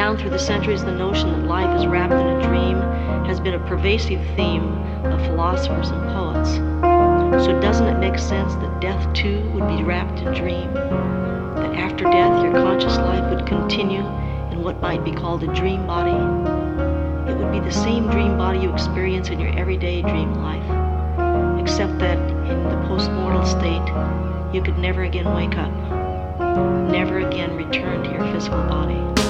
Down through the centuries, the notion that life is wrapped in a dream has been a pervasive theme of philosophers and poets. So doesn't it make sense that death too would be wrapped in dream? That after death your conscious life would continue in what might be called a dream body? It would be the same dream body you experience in your everyday dream life, except that in the post-mortal state you could never again wake up, never again return to your physical body.